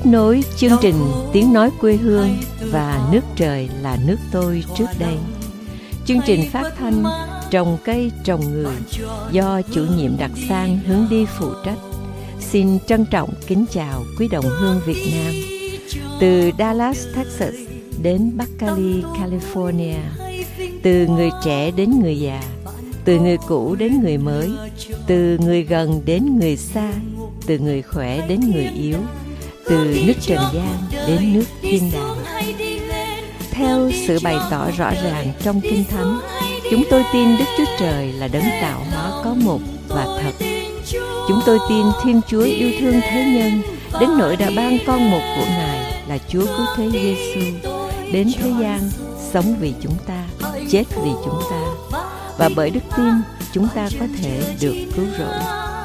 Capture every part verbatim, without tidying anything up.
tiếp nối chương trình Tiếng Nói Quê Hương và Nước Trời Là Nước Tôi trước đây. Chương trình phát thanh Trồng Cây Trồng Người do chủ nhiệm Đặc Sang hướng đi phụ trách. Xin trân trọng kính chào quý đồng hương Việt Nam. Từ Dallas, Texas đến Bắc Cali, California, từ người trẻ đến người già, từ người cũ đến người mới, từ người gần đến người xa, từ người khỏe đến người yếu, từ nước Trần gian đến nước thiên đàng. Theo sự bày tỏ rõ ràng trong Kinh Thánh, chúng tôi tin Đức Chúa Trời là đấng tạo hóa có một và thật. Chúng tôi tin Thiên Chúa yêu thương thế nhân đến nỗi đã ban con một của Ngài là Chúa Cứu Thế Giêsu đến thế gian, sống vì chúng ta, chết vì chúng ta, và bởi đức tin chúng ta có thể được cứu rỗi.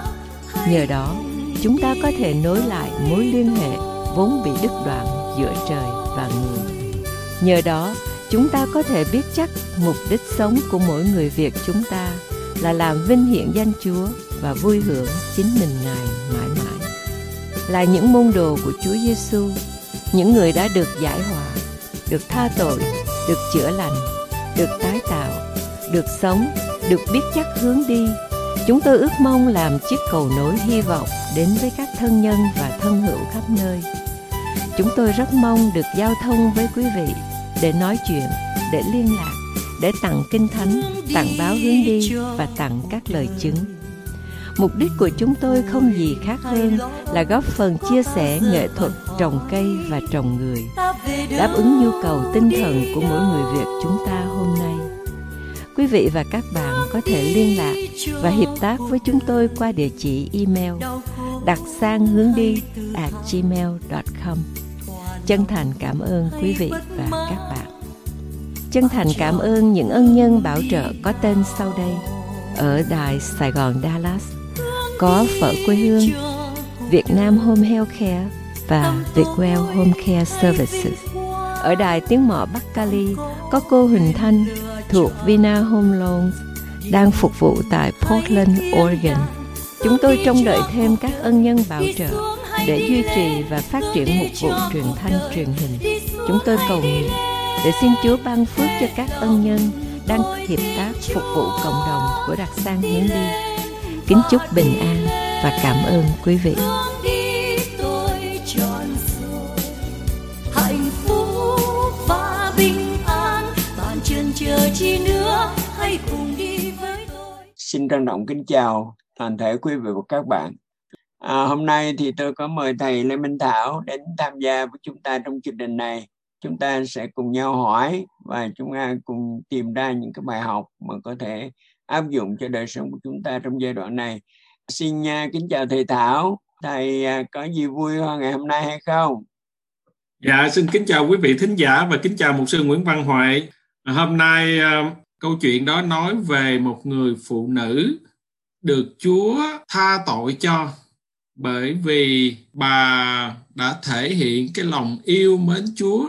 Nhờ đó, chúng ta có thể nối lại mối liên hệ vốn bị đứt đoạn giữa trời và người. Nhờ đó, chúng ta có thể biết chắc mục đích sống của mỗi người Việt chúng ta là làm vinh hiển danh Chúa và vui hưởng chính mình Ngài mãi mãi. Là những môn đồ của Chúa Giêsu, những người đã được giải hòa, được tha tội, được chữa lành, được tái tạo, được sống, được biết chắc hướng đi. Chúng tôi ước mong làm chiếc cầu nối hy vọng đến với các thân nhân và thân hữu khắp nơi. Chúng tôi rất mong được giao thông với quý vị để nói chuyện, để liên lạc, để tặng Kinh Thánh, tặng báo hướng đi và tặng các lời chứng. Mục đích của chúng tôi không gì khác hơn là góp phần chia sẻ nghệ thuật trồng cây và trồng người, đáp ứng nhu cầu tinh thần của mỗi người Việt chúng ta hôm nay. Quý vị và các bạn có thể liên lạc và hiệp tác với chúng tôi qua địa chỉ email đặc sang hướng đi a gmail chấm com. Chân thành cảm ơn quý vị và các bạn. Chân thành cảm ơn những ân nhân bảo trợ có tên sau đây. Ở Đài Sài Gòn Dallas có Phở Quê Hương, Việt Nam Home Healthcare và Vietwell Home Care Services. Ở Đài Tiếng Mọ Bắc Cali có cô Huỳnh Thanh thuộc Vina Home Loans đang phục vụ tại Portland, Oregon. Chúng tôi trông đợi thêm các ân nhân bảo trợ để duy trì và phát triển mục vụ truyền thanh truyền hình. Chúng tôi cầu nguyện để xin Chúa ban phước cho các ân nhân đang hiệp tác phục vụ cộng đồng của Đặc Sang hướng đi. Kính chúc bình an và cảm ơn quý vị. Xin trân trọng kính chào toàn thể quý vị và các bạn. À, hôm nay thì tôi có mời thầy Lê Minh Thảo đến tham gia với chúng ta trong chương trình này. Chúng ta sẽ cùng nhau hỏi và chúng ta cùng tìm ra những cái bài học mà có thể áp dụng cho đời sống của chúng ta trong giai đoạn này. Xin uh, kính chào thầy Thảo. Thầy uh, có gì vui hơn ngày hôm nay hay không? Dạ, xin kính chào quý vị thính giả và kính chào mục sư Nguyễn Văn Huệ. Hôm nay uh, câu chuyện đó nói về một người phụ nữ được Chúa tha tội cho bởi vì bà đã thể hiện cái lòng yêu mến Chúa,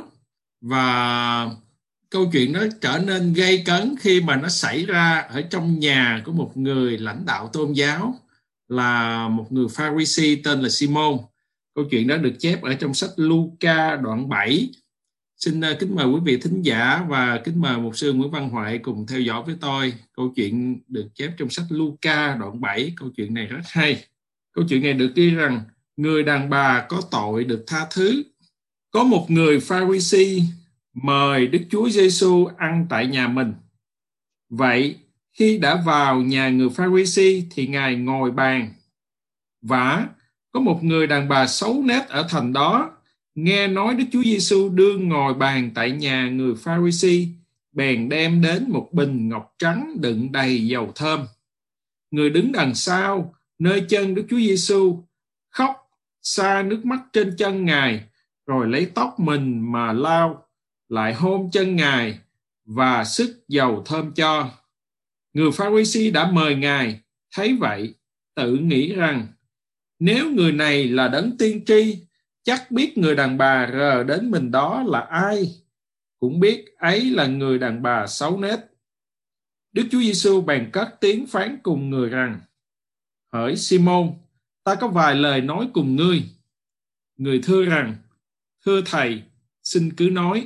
và câu chuyện đó trở nên gay cấn khi mà nó xảy ra ở trong nhà của một người lãnh đạo tôn giáo, là một người Pha-ri-si tên là Simon. Câu chuyện đó được chép ở trong sách Luca đoạn bảy. Xin kính mời quý vị thính giả và kính mời mục sư Nguyễn Văn Huệ cùng theo dõi với tôi. Câu chuyện được chép trong sách Luca đoạn bảy. Câu chuyện này rất hay. Câu chuyện này được ghi rằng người đàn bà có tội được tha thứ. Có một người Pha-ri-si mời Đức Chúa Giêsu ăn tại nhà mình. Vậy khi đã vào nhà người Pha-ri-si thì Ngài ngồi bàn. Vả, có một người đàn bà xấu nết ở thành đó nghe nói Đức Chúa Giêsu đương ngồi bàn tại nhà người Pha-ri-si, bèn đem đến một bình ngọc trắng đựng đầy dầu thơm. Người đứng đằng sau nơi chân Đức Chúa Giêsu khóc xa nước mắt trên chân Ngài, rồi lấy tóc mình mà lau, lại hôn chân Ngài và sức dầu thơm cho. Người Pha-ri-si đã mời Ngài, thấy vậy tự nghĩ rằng nếu người này là đấng tiên tri, chắc biết người đàn bà rờ đến mình đó là ai, cũng biết ấy là người đàn bà xấu nết. Đức Chúa Giêsu bèn cất tiếng phán cùng người rằng: Hỡi Simon, ta có vài lời nói cùng ngươi. Người thưa rằng, thưa thầy, xin cứ nói.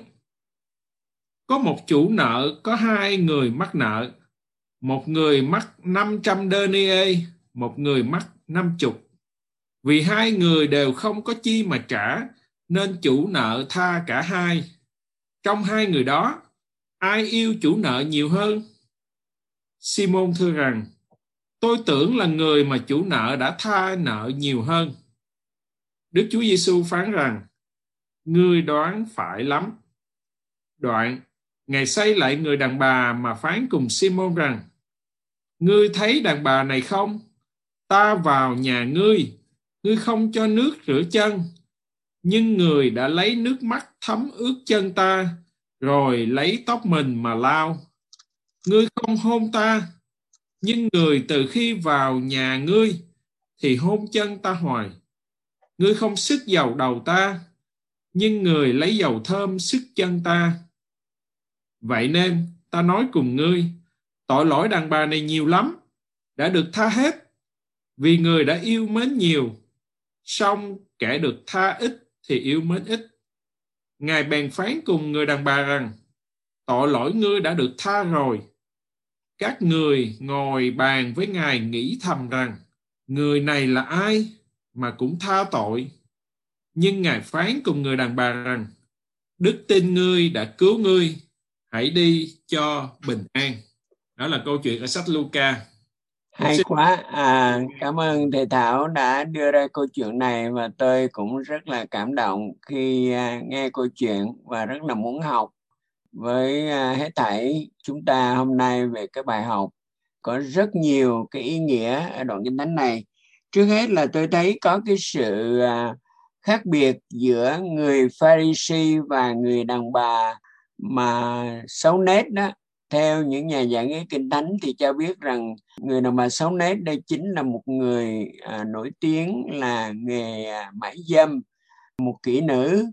Có một chủ nợ có hai người mắc nợ. Một người mắc năm trăm denier, một người mắc năm mươi. Vì hai người đều không có chi mà trả, nên chủ nợ tha cả hai. Trong hai người đó, ai yêu chủ nợ nhiều hơn? Simon thưa rằng, tôi tưởng là người mà chủ nợ đã tha nợ nhiều hơn. Đức Chúa Giêsu phán rằng, ngươi đoán phải lắm. Đoạn, Ngài xây lại người đàn bà mà phán cùng Simon rằng, ngươi thấy đàn bà này không? Ta vào nhà ngươi, ngươi không cho nước rửa chân, nhưng người đã lấy nước mắt thấm ướt chân ta, rồi lấy tóc mình mà lau. Ngươi không hôn ta, nhưng người từ khi vào nhà ngươi thì hôn chân ta hoài. Ngươi không xức dầu đầu ta, nhưng người lấy dầu thơm xức chân ta. Vậy nên ta nói cùng ngươi, tội lỗi đàn bà này nhiều lắm, đã được tha hết, vì người đã yêu mến nhiều. Song kẻ được tha ít thì yêu mến ít. Ngài bèn phán cùng người đàn bà rằng, tội lỗi ngươi đã được tha rồi. Các người ngồi bàn với Ngài nghĩ thầm rằng, người này là ai mà cũng tha tội? Nhưng Ngài phán cùng người đàn bà rằng, đức tin ngươi đã cứu ngươi, hãy đi cho bình an. Đó là câu chuyện ở sách Luca. Hay quá, à, cảm ơn thầy Thảo đã đưa ra câu chuyện này, và tôi cũng rất là cảm động khi à, nghe câu chuyện và rất là muốn học với à, hết thảy chúng ta hôm nay về cái bài học. Có rất nhiều cái ý nghĩa ở đoạn kinh thánh này. Trước hết là tôi thấy có cái sự à, khác biệt giữa người Pharisee và người đàn bà mà xấu nết đó. Theo những nhà giảng nghĩa kinh thánh thì cho biết rằng người đàn bà xấu nết đây chính là một người à, nổi tiếng là nghề à, mãi dâm, một kỹ nữ,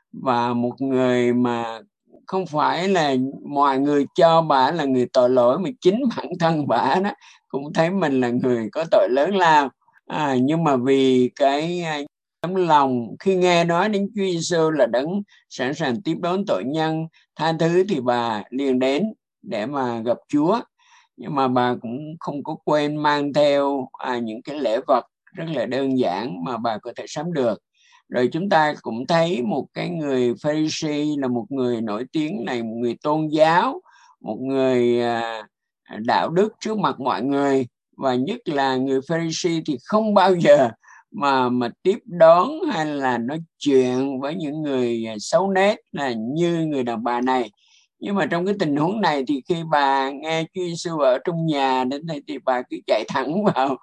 và một người mà không phải là mọi người cho bà là người tội lỗi, mà chính bản thân bà đó cũng thấy mình là người có tội lớn lao. À, nhưng mà vì cái tấm lòng khi nghe nói đến Chúa Giêsu là đấng sẵn sàng tiếp đón tội nhân, tha thứ, thì bà liền đến để mà gặp Chúa. Nhưng mà bà cũng không có quên mang theo à, những cái lễ vật rất là đơn giản mà bà có thể sắm được. Rồi chúng ta cũng thấy một cái người Pharisee là một người nổi tiếng này, một người tôn giáo, một người à, đạo đức trước mặt mọi người. Và nhất là người Pharisee thì không bao giờ mà mà tiếp đón hay là nói chuyện với những người xấu nết là như người đàn bà này. Nhưng mà trong cái tình huống này thì khi bà nghe Chúa Giêsu ở trong nhà đến đây thì bà cứ chạy thẳng vào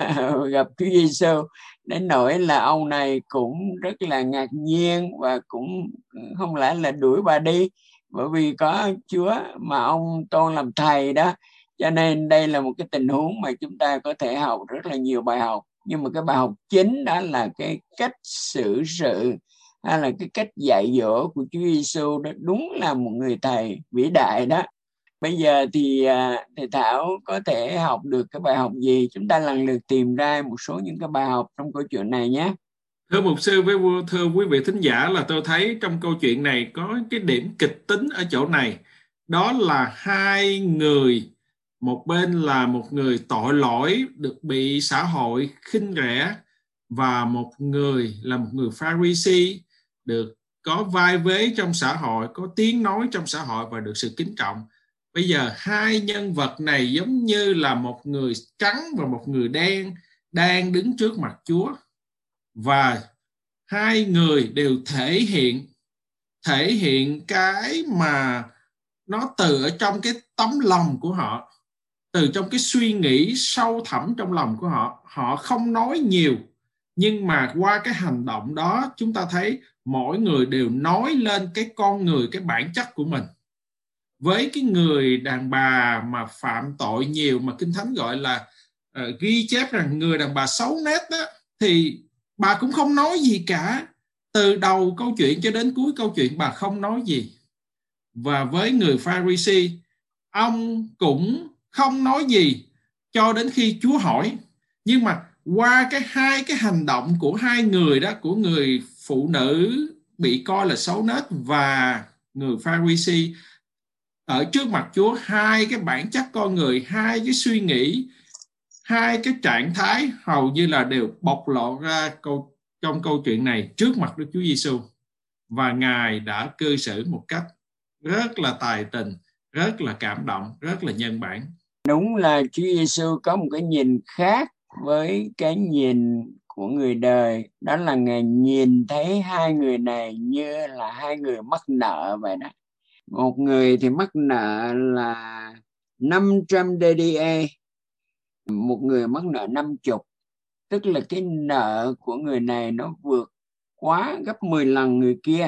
gặp Chúa Giêsu, đến nỗi là ông này cũng rất là ngạc nhiên và cũng không lẽ là đuổi bà đi, bởi vì có Chúa mà ông tôn làm thầy đó. Cho nên đây là một cái tình huống mà chúng ta có thể học rất là nhiều bài học. Nhưng mà cái bài học chính đó là cái cách xử sự hay là cái cách dạy dỗ của Chúa Giêsu đó, đúng là một người thầy vĩ đại đó. Bây giờ thì à, thầy Thảo có thể học được cái bài học gì? Chúng ta lần lượt tìm ra một số những cái bài học trong câu chuyện này nhé. Thưa mục sư, với thưa quý vị thính giả, là tôi thấy trong câu chuyện này có cái điểm kịch tính ở chỗ này. Đó là hai người, một bên là một người tội lỗi được bị xã hội khinh rẻ, và một người là một người Pharisee được có vai vế trong xã hội, có tiếng nói trong xã hội và được sự kính trọng. Bây giờ hai nhân vật này giống như là một người trắng và một người đen đang đứng trước mặt Chúa, và hai người đều thể hiện thể hiện cái mà nó từ ở trong cái tấm lòng của họ, từ trong cái suy nghĩ sâu thẳm trong lòng của họ. Họ không nói nhiều, nhưng mà qua cái hành động đó chúng ta thấy mỗi người đều nói lên cái con người, cái bản chất của mình. Với cái người đàn bà mà phạm tội nhiều mà Kinh Thánh gọi là uh, ghi chép rằng người đàn bà xấu nét đó, thì bà cũng không nói gì cả. Từ đầu câu chuyện cho đến cuối câu chuyện bà không nói gì. Và với người Pharisee, ông cũng không nói gì cho đến khi Chúa hỏi. Nhưng mà qua cái hai cái hành động của hai người đó, của người phụ nữ bị coi là xấu nết và người Pha-ri-si, ở trước mặt Chúa, hai cái bản chất con người, hai cái suy nghĩ, hai cái trạng thái hầu như là đều bộc lộ ra câu, trong câu chuyện này trước mặt Đức Chúa Giêsu, và Ngài đã cư xử một cách rất là tài tình, rất là cảm động, rất là nhân bản. Đúng là Chúa Giêsu có một cái nhìn khác với cái nhìn của người đời, đó là Ngài nhìn thấy hai người này như là hai người mắc nợ vậy đó. Một người thì mắc nợ là năm trăm đê đê a, một người mắc nợ năm mươi, tức là cái nợ của người này nó vượt quá gấp mười lần người kia.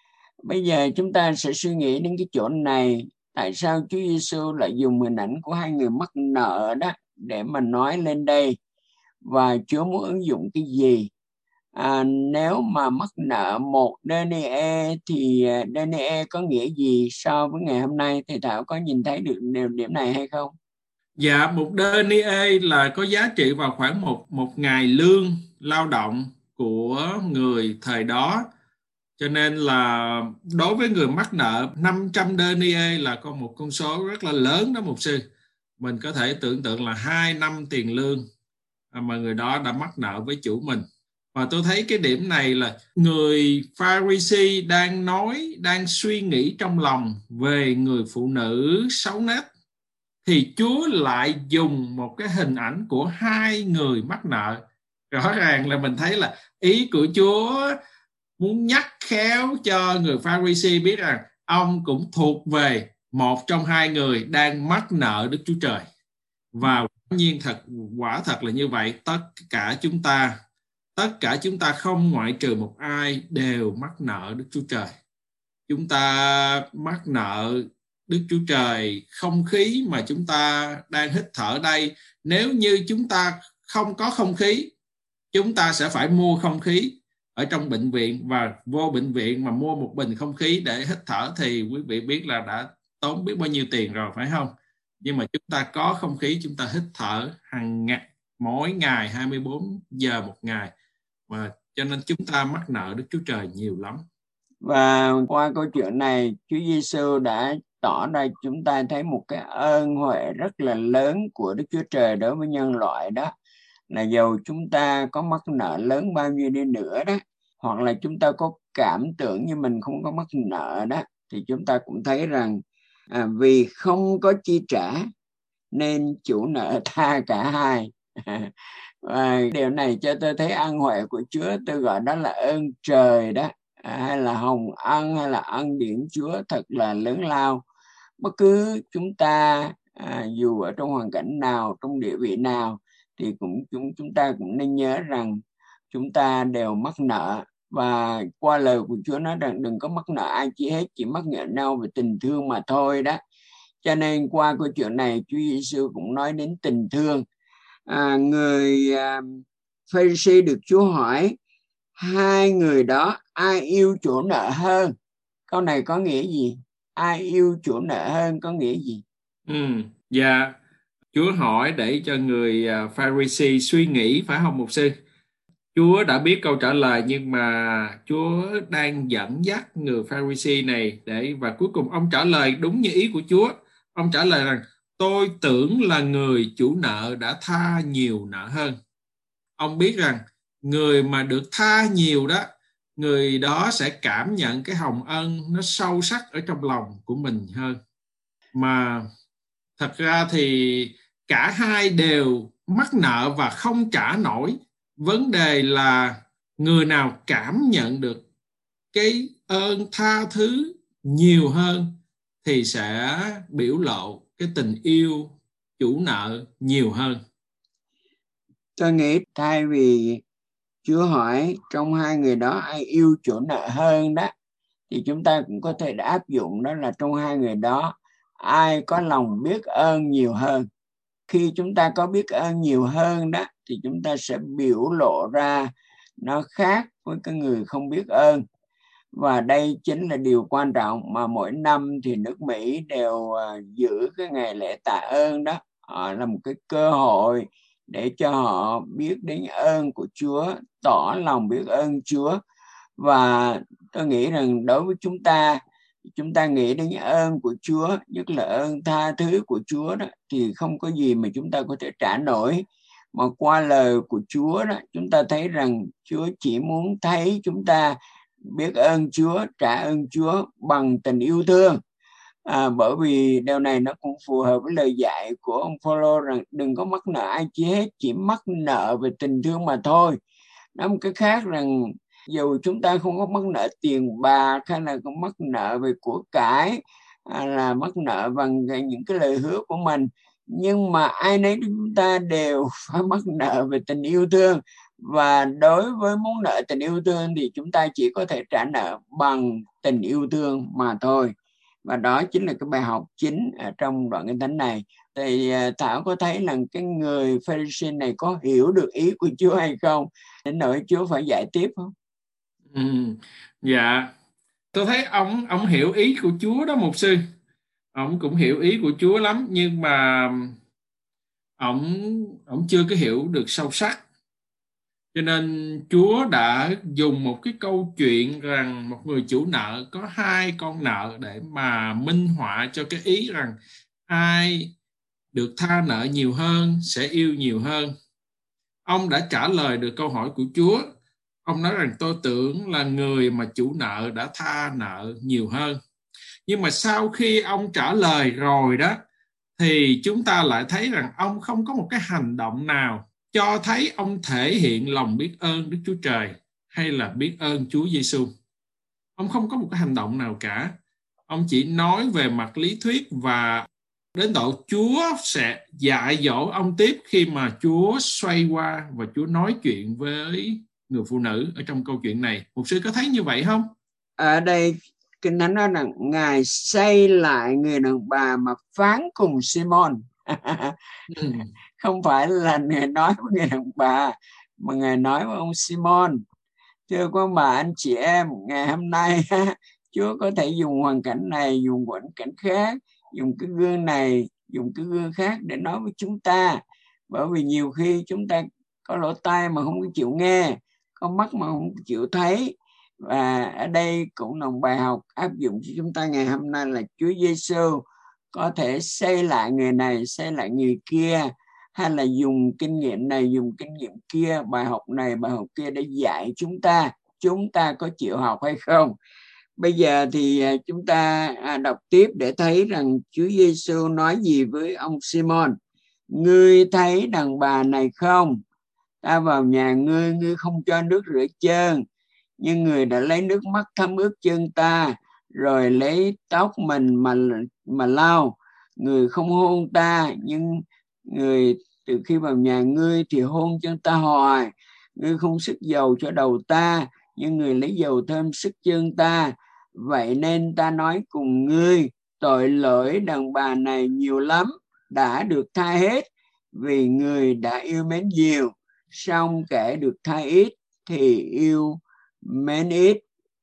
Bây giờ chúng ta sẽ suy nghĩ đến cái chỗ này, tại sao Chúa Giêsu lại dùng hình ảnh của hai người mắc nợ đó để mà nói lên đây, và Chúa muốn ứng dụng cái gì? À, nếu mà mắc nợ một đê en a thì đê en a có nghĩa gì so với ngày hôm nay? Thầy Thảo có nhìn thấy được điều điểm này hay không? Dạ, một đê en a là có giá trị vào khoảng một, một ngày lương lao động của người thời đó. Cho nên là đối với người mắc nợ, năm trăm đê en a là có một con số rất là lớn đó mục sư. Mình có thể tưởng tượng là hai năm tiền lương mà người đó đã mắc nợ với chủ mình. Và tôi thấy cái điểm này là người Pha-ri-si đang nói, đang suy nghĩ trong lòng về người phụ nữ xấu nết, thì Chúa lại dùng một cái hình ảnh của hai người mắc nợ. Rõ ràng là mình thấy là ý của Chúa muốn nhắc khéo cho người Pha-ri-si biết rằng ông cũng thuộc về một trong hai người đang mắc nợ Đức Chúa Trời. Và quả nhiên thật, quả thật là như vậy. Tất cả chúng ta, tất cả chúng ta không ngoại trừ một ai đều mắc nợ Đức Chúa Trời. Chúng ta mắc nợ Đức Chúa Trời. Không khí mà chúng ta đang hít thở đây, nếu như chúng ta không có không khí, chúng ta sẽ phải mua không khí ở trong bệnh viện, và vô bệnh viện mà mua một bình không khí để hít thở thì quý vị biết là đã tốn biết bao nhiêu tiền rồi, phải không? Nhưng mà chúng ta có không khí, chúng ta hít thở hàng ngày, mỗi ngày hai mươi bốn giờ một ngày, và cho nên chúng ta mắc nợ Đức Chúa Trời nhiều lắm. Và qua câu chuyện này, Chúa Giêsu đã tỏ ra chúng ta thấy một cái ơn huệ rất là lớn của Đức Chúa Trời đối với nhân loại đó, là dầu chúng ta có mắc nợ lớn bao nhiêu đi nữa đó, hoặc là chúng ta có cảm tưởng như mình không có mắc nợ đó, thì chúng ta cũng thấy rằng à, vì không có chi trả nên chủ nợ tha cả hai. Và điều này cho tôi thấy ân huệ của Chúa, tôi gọi đó là ơn trời đó, à, hay là hồng ân, hay là ân điển Chúa thật là lớn lao. Bất cứ chúng ta à, dù ở trong hoàn cảnh nào, trong địa vị nào, thì cũng chúng chúng ta cũng nên nhớ rằng chúng ta đều mắc nợ, và qua lời của Chúa nói rằng đừng có mắc nợ ai chi hết, chỉ mắc nợ nhau về tình thương mà thôi đó. Cho nên qua câu chuyện này, Chúa Giêsu cũng nói đến tình thương. À, người à, Pha-ri-si được Chúa hỏi hai người đó ai yêu chủ nợ hơn. Câu này có nghĩa gì? Ai yêu chủ nợ hơn có nghĩa gì? Ừ, dạ. Chúa hỏi để cho người Pha-ri-si suy nghĩ, phải không mục sư? Chúa đã biết câu trả lời, nhưng mà Chúa đang dẫn dắt người Pha-ri-si này để, và cuối cùng ông trả lời đúng như ý của Chúa. Ông trả lời rằng tôi tưởng là người chủ nợ đã tha nhiều nợ hơn. Ông biết rằng người mà được tha nhiều đó, người đó sẽ cảm nhận cái hồng ân nó sâu sắc ở trong lòng của mình hơn. Mà thật ra thì cả hai đều mắc nợ và không trả nổi. Vấn đề là người nào cảm nhận được cái ơn tha thứ nhiều hơn thì sẽ biểu lộ cái tình yêu chủ nợ nhiều hơn. Tôi nghĩ thay vì Chúa hỏi trong hai người đó ai yêu chủ nợ hơn đó, thì chúng ta cũng có thể đã áp dụng đó là trong hai người đó ai có lòng biết ơn nhiều hơn. Khi chúng ta có biết ơn nhiều hơn đó, thì chúng ta sẽ biểu lộ ra nó khác với cái người không biết ơn. Và đây chính là điều quan trọng mà mỗi năm thì nước Mỹ đều giữ cái ngày lễ tạ ơn đó. Họ là một cái cơ hội để cho họ biết đến ơn của Chúa, tỏ lòng biết ơn Chúa. Và tôi nghĩ rằng đối với chúng ta, chúng ta nghĩ đến ơn của Chúa, nhất là ơn tha thứ của Chúa đó, thì không có gì mà chúng ta có thể trả nổi. Mà qua lời của Chúa đó, chúng ta thấy rằng Chúa chỉ muốn thấy chúng ta biết ơn Chúa, trả ơn Chúa bằng tình yêu thương. À, bởi vì điều này nó cũng phù hợp với lời dạy của ông Phaolô rằng đừng có mắc nợ ai chi hết, chỉ mắc nợ về tình thương mà thôi. Nói một cái khác rằng dù chúng ta không có mắc nợ tiền bạc hay là có mắc nợ về của cải, hay là mắc nợ bằng những cái lời hứa của mình, nhưng mà ai nấy chúng ta đều phải mắc nợ về tình yêu thương. Và đối với món nợ tình yêu thương thì chúng ta chỉ có thể trả nợ bằng tình yêu thương mà thôi. Và đó chính là cái bài học chính ở trong đoạn kinh thánh này. Thì Thảo có thấy là cái người Pharisee này có hiểu được ý của Chúa hay không, đến nỗi Chúa phải dạy tiếp không? Ừ, dạ, tôi thấy ông ông hiểu ý của Chúa đó mục sư. Ông cũng hiểu ý của Chúa lắm, nhưng mà ông ông chưa có hiểu được sâu sắc. Cho nên Chúa đã dùng một cái câu chuyện rằng một người chủ nợ có hai con nợ để mà minh họa cho cái ý rằng ai được tha nợ nhiều hơn sẽ yêu nhiều hơn. Ông đã trả lời được câu hỏi của Chúa. Ông nói rằng tôi tưởng là người mà chủ nợ đã tha nợ nhiều hơn. Nhưng mà sau khi ông trả lời rồi đó, thì chúng ta lại thấy rằng ông không có một cái hành động nào cho thấy ông thể hiện lòng biết ơn Đức Chúa Trời hay là biết ơn Chúa Giêsu. Ông không có một cái hành động nào cả. Ông chỉ nói về mặt lý thuyết, và đến độ Chúa sẽ dạy dỗ ông tiếp khi mà Chúa xoay qua và Chúa nói chuyện với người phụ nữ ở trong câu chuyện này. Mục sư có thấy như vậy không? Ở đây Kinh Thánh nói rằng Ngài xây lại người đàn bà mà phán cùng Simon. ừ. Không phải là Ngài nói với người đàn bà, mà Ngài nói với ông Simon. Thưa quý bà anh chị em, ngày hôm nay Chúa có thể dùng hoàn cảnh này, dùng hoàn cảnh khác, dùng cái gương này, dùng cái gương khác để nói với chúng ta. Bởi vì nhiều khi chúng ta có lỗ tai mà không chịu nghe, có mắt mà không chịu thấy. Và ở đây cũng là một bài học áp dụng cho chúng ta ngày hôm nay là Chúa Giêsu có thể xây lại người này, xây lại người kia, hay là dùng kinh nghiệm này, dùng kinh nghiệm kia, bài học này, bài học kia để dạy chúng ta. Chúng ta có chịu học hay không? Bây giờ thì chúng ta đọc tiếp để thấy rằng Chúa Giêsu nói gì với ông Simon. Ngươi thấy đàn bà này không? Ta vào nhà ngươi, ngươi không cho nước rửa chân, nhưng người đã lấy nước mắt thấm ướt chân ta, rồi lấy tóc mình mà mà lau. Người không hôn ta, nhưng người từ khi vào nhà ngươi thì hôn chân ta hoài. Ngươi không sức dầu cho đầu ta, nhưng người lấy dầu thơm sức chân ta. Vậy nên ta nói cùng ngươi, tội lỗi đàn bà này nhiều lắm, đã được tha hết, vì người đã yêu mến nhiều. Song kẻ được tha ít thì yêu mến ít.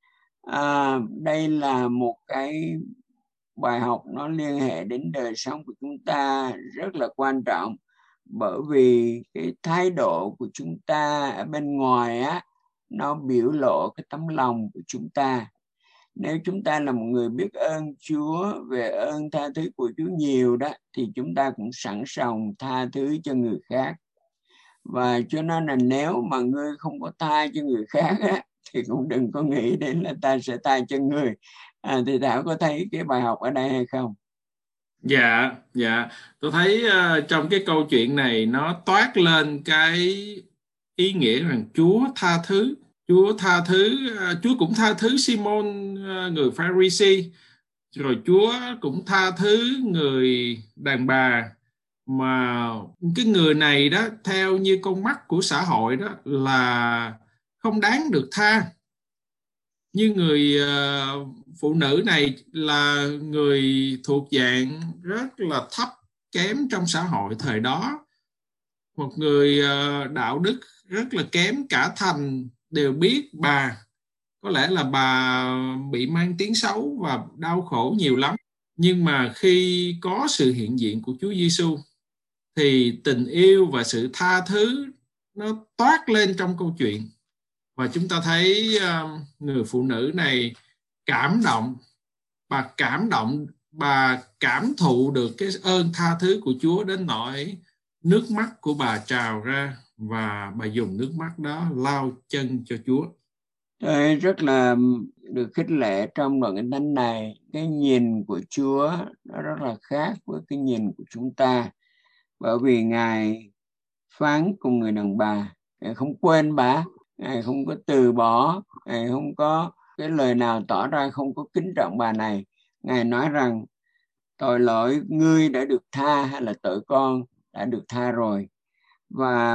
À, đây là một cái bài học nó liên hệ đến đời sống của chúng ta rất là quan trọng, bởi vì cái thái độ của chúng ta ở bên ngoài á, nó biểu lộ cái tấm lòng của chúng ta. Nếu chúng ta là một người biết ơn Chúa, về ơn tha thứ của Chúa nhiều đó, thì chúng ta cũng sẵn sàng tha thứ cho người khác. Và cho nên là nếu mà ngươi không có tha cho người khác á, thì cũng đừng có nghĩ đến là ta sẽ tha cho người. À, thì Thảo có thấy cái bài học ở đây hay không? Dạ, dạ. Tôi thấy uh, trong cái câu chuyện này nó toát lên cái ý nghĩa rằng Chúa tha thứ. Chúa tha thứ, uh, Chúa cũng tha thứ Simon, uh, người Pharisee. Rồi Chúa cũng tha thứ người đàn bà. Mà cái người này đó, theo như con mắt của xã hội đó, là không đáng được tha. Như người uh, phụ nữ này là người thuộc dạng rất là thấp kém trong xã hội thời đó. Một người uh, đạo đức rất là kém, cả thành đều biết bà. Có lẽ là bà bị mang tiếng xấu và đau khổ nhiều lắm. Nhưng mà khi có sự hiện diện của Chúa Giêsu, thì tình yêu và sự tha thứ nó toát lên trong câu chuyện. Và chúng ta thấy uh, người phụ nữ này cảm động, bà cảm động, bà cảm thụ được cái ơn tha thứ của Chúa đến nỗi nước mắt của bà trào ra và bà dùng nước mắt đó lau chân cho Chúa. Tôi rất là được khích lệ trong đoạn kinh thánh này. Cái nhìn của Chúa nó rất là khác với cái nhìn của chúng ta, bởi vì Ngài phán cùng người đàn bà, Ngài không quên bà, Ngài không có từ bỏ, Ngài không có cái lời nào tỏ ra không có kính trọng bà này. Ngài nói rằng tội lỗi ngươi đã được tha, hay là tội con đã được tha rồi. Và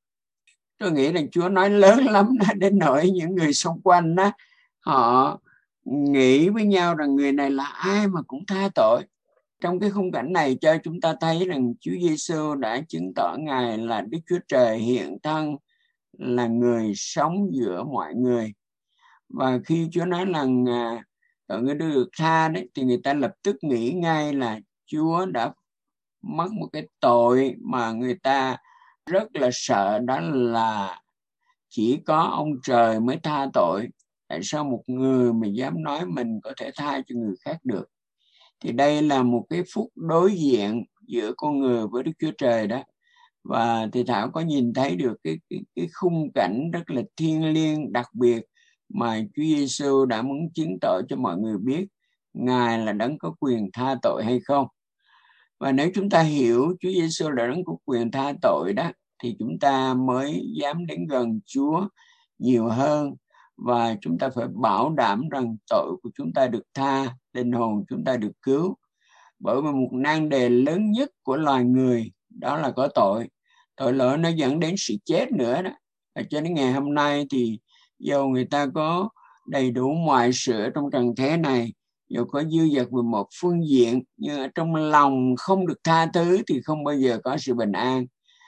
tôi nghĩ rằng Chúa nói lớn lắm đó, đến nỗi những người xung quanh đó, họ nghĩ với nhau rằng người này là ai mà cũng tha tội. Trong cái khung cảnh này cho chúng ta thấy rằng Chúa Giêsu đã chứng tỏ Ngài là Đức Chúa Trời hiện thân, là người sống giữa mọi người. Và khi Chúa nói rằng à, tội người được tha đấy, thì người ta lập tức nghĩ ngay là Chúa đã mắc một cái tội mà người ta rất là sợ, đó là chỉ có ông trời mới tha tội. Tại sao một người mà dám nói mình có thể tha cho người khác được? Thì đây là một cái phút đối diện giữa con người với Đức Chúa Trời đó. Và thì Thảo có nhìn thấy được cái, cái, cái khung cảnh rất là thiêng liêng đặc biệt mà Chúa Giêsu đã muốn chứng tỏ cho mọi người biết Ngài là đấng có quyền tha tội hay không. Và nếu chúng ta hiểu Chúa Giêsu là đấng có quyền tha tội đó, thì chúng ta mới dám đến gần Chúa nhiều hơn, và chúng ta phải bảo đảm rằng tội của chúng ta được tha, linh hồn chúng ta được cứu. Bởi vì một nan đề lớn nhất của loài người đó là có tội. Tội lỗi nó dẫn đến sự chết nữa đó. Và cho đến ngày hôm nay thì dù người ta có đầy đủ mọi sự trong trần thế này, dù có dư dật về một phương diện, nhưng ở trong lòng không được tha thứ thì không bao giờ có sự bình an.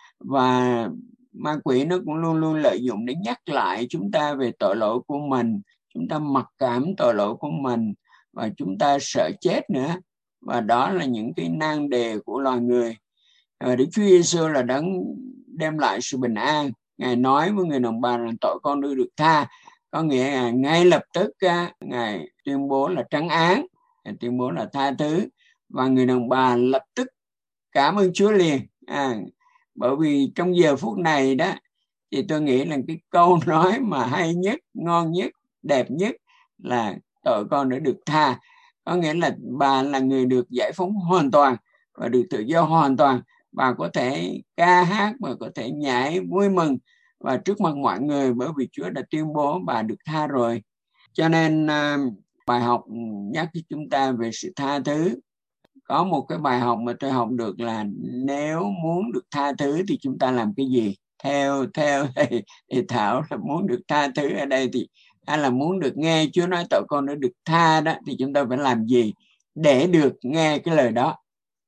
Và ma quỷ nó cũng luôn luôn lợi dụng để nhắc lại chúng ta về tội lỗi của mình. Chúng ta mặc cảm tội lỗi của mình và chúng ta sợ chết nữa. Và đó là những cái nan đề của loài người. Và Đức Chúa Giêsu là đấng đem lại sự bình an. Ngài nói với người đàn bà rằng tội con được tha, có nghĩa là ngay lập tức Ngài tuyên bố là trấn án, Ngài tuyên bố là tha thứ, và người đàn bà lập tức cảm ơn Chúa liền. À, bởi vì trong giờ phút này đó thì tôi nghĩ là cái câu nói mà hay nhất, ngon nhất, đẹp nhất là tội con đã được tha. Có nghĩa là bà là người được giải phóng hoàn toàn và được tự do hoàn toàn. Bà có thể ca hát và có thể nhảy vui mừng và trước mặt mọi người, bởi vì Chúa đã tuyên bố bà được tha rồi. Cho nên uh, bài học nhắc cho chúng ta về sự tha thứ. Có một cái bài học mà tôi học được là nếu muốn được tha thứ thì chúng ta làm cái gì? Theo theo thầy, thầy Thảo là muốn được tha thứ ở đây thì hay là muốn được nghe Chúa nói tội con đã được tha đó, thì chúng ta phải làm gì để được nghe cái lời đó?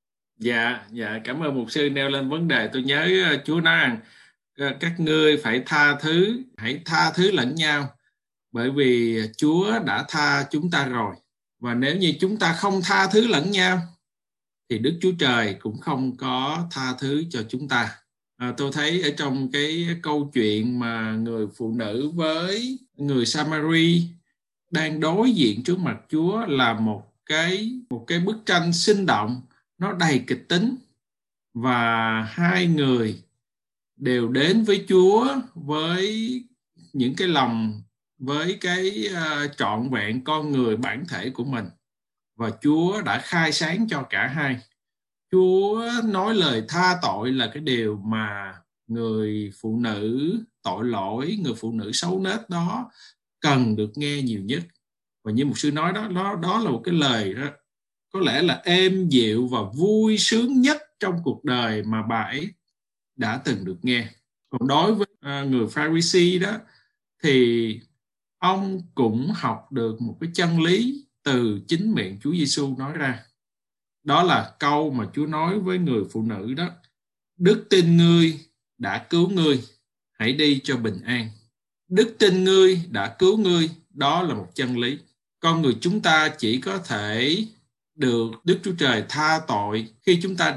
Dạ, dạ, cảm ơn mục sư nêu lên vấn đề. Tôi nhớ Chúa nói rằng các ngươi phải tha thứ, hãy tha thứ lẫn nhau, bởi vì Chúa đã tha chúng ta rồi. Và nếu như chúng ta không tha thứ lẫn nhau thì Đức Chúa Trời cũng không có tha thứ cho chúng ta. À, tôi thấy ở trong cái câu chuyện mà người phụ nữ với người Samari đang đối diện trước mặt Chúa là một cái một cái bức tranh sinh động, nó đầy kịch tính, và hai người đều đến với Chúa với những cái lòng, với cái uh, trọn vẹn con người bản thể của mình, và Chúa đã khai sáng cho cả hai. Chúa nói lời tha tội là cái điều mà người phụ nữ tội lỗi, người phụ nữ xấu nết đó cần được nghe nhiều nhất. Và như một sư nói đó, đó, đó là một cái lời đó, có lẽ là êm dịu và vui sướng nhất trong cuộc đời mà bà ấy đã từng được nghe. Còn đối với uh, người Pharisee đó, thì ông cũng học được một cái chân lý từ chính miệng Chúa Giêsu nói ra. Đó là câu mà Chúa nói với người phụ nữ đó: đức tin ngươi đã cứu ngươi, hãy đi cho bình an. Đức tin ngươi đã cứu ngươi, đó là một chân lý. Con người chúng ta chỉ có thể được Đức Chúa Trời tha tội khi chúng ta đặt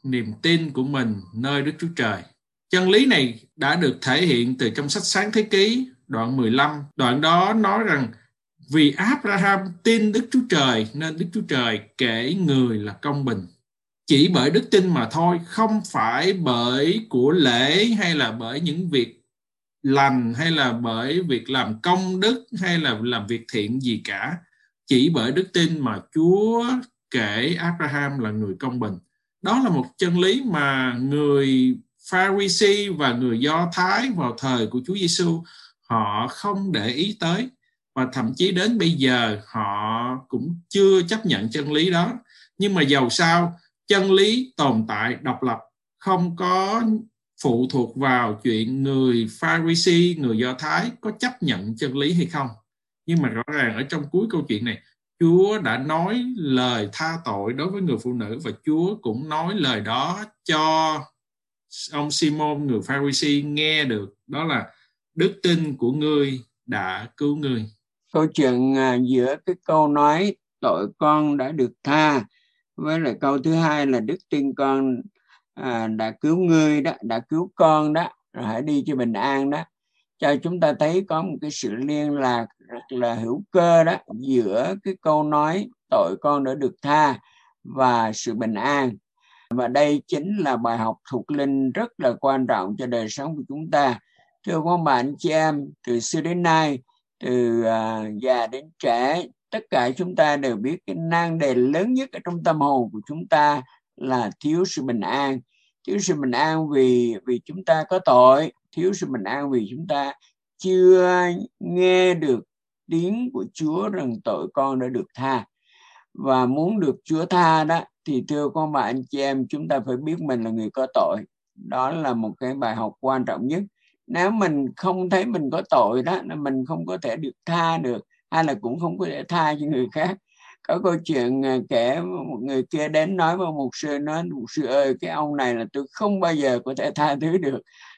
niềm tin của mình nơi Đức Chúa Trời. Chân lý này đã được thể hiện từ trong sách Sáng Thế Ký đoạn mười lăm. Đoạn đó nói rằng vì Abraham tin Đức Chúa Trời nên Đức Chúa Trời kể người là công bình. Chỉ bởi đức tin mà thôi, không phải bởi của lễ hay là bởi những việc lành hay là bởi việc làm công đức hay là làm việc thiện gì cả. Chỉ bởi đức tin mà Chúa kể Abraham là người công bình. Đó là một chân lý mà người Pha-ri-si và người Do Thái vào thời của Chúa Giêsu họ không để ý tới, và thậm chí đến bây giờ họ cũng chưa chấp nhận chân lý đó. Nhưng mà dầu sao, chân lý tồn tại độc lập, không có phụ thuộc vào chuyện người Pha-ri-si, người Do Thái có chấp nhận chân lý hay không. Nhưng mà rõ ràng ở trong cuối câu chuyện này, Chúa đã nói lời tha tội đối với người phụ nữ, và Chúa cũng nói lời đó cho ông Simon người Pha-ri-si nghe được. Đó là đức tin của ngươi đã cứu ngươi. Câu chuyện à, giữa cái câu nói tội con đã được tha với lại câu thứ hai là đức tin con à, đã cứu ngươi đó, đã cứu con đó, rồi hãy đi cho bình an đó, cho chúng ta thấy có một cái sự liên lạc rất là hữu cơ đó giữa cái câu nói tội con đã được tha và sự bình an. Và đây chính là bài học thuộc linh rất là quan trọng cho đời sống của chúng ta. Thưa các bạn anh chị em, từ xưa đến nay, từ uh, già đến trẻ, tất cả chúng ta đều biết cái nan đề lớn nhất ở trong tâm hồn của chúng ta là thiếu sự bình an. Thiếu sự bình an vì vì chúng ta có tội, thiếu sự bình an vì chúng ta chưa nghe được tiếng của Chúa rằng tội con đã được tha. Và muốn được Chúa tha đó thì thưa các bạn anh chị em, chúng ta phải biết mình là người có tội. Đó là một cái bài học quan trọng nhất. Nếu mình không thấy mình có tội đó, mình không có thể được tha được, hay là cũng không có thể tha cho người khác. Có câu chuyện kể một người kia đến nói với mục sư, nói mục sư ơi, cái ông này là tôi không bao giờ có thể tha thứ được.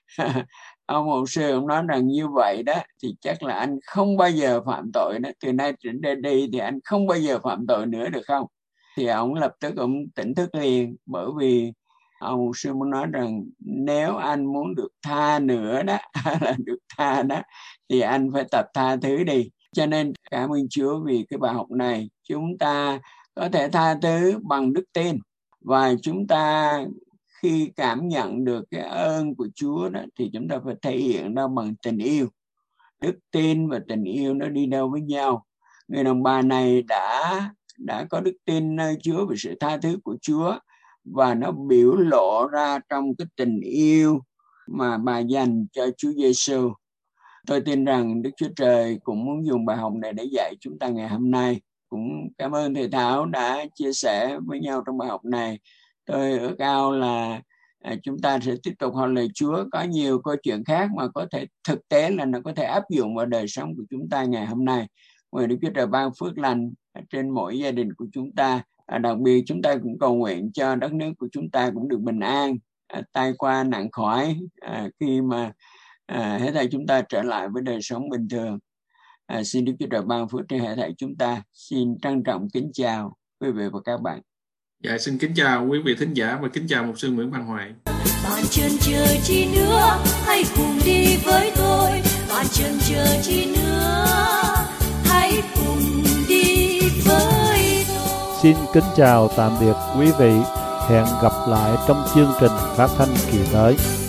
Ông mục sư ông nói rằng như vậy đó thì chắc là anh không bao giờ phạm tội đó, từ nay đến đây đi thì anh không bao giờ phạm tội nữa được không? Thì ông lập tức ông tỉnh thức liền, bởi vì ông mục sư muốn nói rằng nếu anh muốn được tha nữa đó, là được tha đó, thì anh phải tập tha thứ đi. Cho nên cảm ơn Chúa vì cái bài học này. Chúng ta có thể tha thứ bằng đức tin, và chúng ta khi cảm nhận được cái ơn của Chúa đó thì chúng ta phải thể hiện nó bằng tình yêu. Đức tin và tình yêu nó đi đâu với nhau. Người đàn bà này đã đã có đức tin nơi Chúa về sự tha thứ của Chúa, và nó biểu lộ ra trong cái tình yêu mà bà dành cho Chúa Giêsu. Tôi tin rằng Đức Chúa Trời cũng muốn dùng bài học này để dạy chúng ta ngày hôm nay. Cũng cảm ơn thầy Thảo đã chia sẻ với nhau trong bài học này. Tôi ước ao là à, chúng ta sẽ tiếp tục học lời Chúa. Có nhiều câu chuyện khác mà có thể thực tế là nó có thể áp dụng vào đời sống của chúng ta ngày hôm nay. Nguyện Đức Chúa Trời ban phước lành trên mỗi gia đình của chúng ta. À, đặc biệt chúng ta cũng cầu nguyện cho đất nước của chúng ta cũng được bình an, à, tai qua nạn khỏi, à, khi mà à, hết thảy chúng ta trở lại với đời sống bình thường. À, xin Đức Chúa Trời ban phước trên hết thảy chúng ta. Xin trân trọng kính chào quý vị và các bạn. Dạ, xin kính chào quý vị thính giả và kính chào mục sư Nguyễn Văn Hoài. Bạn chần chờ chi nữa, hãy cùng đi với tôi. Bạn chần chờ chi nữa, hãy cùng đi với tôi. Xin kính chào tạm biệt quý vị. Hẹn gặp lại trong chương trình phát thanh kỳ tới.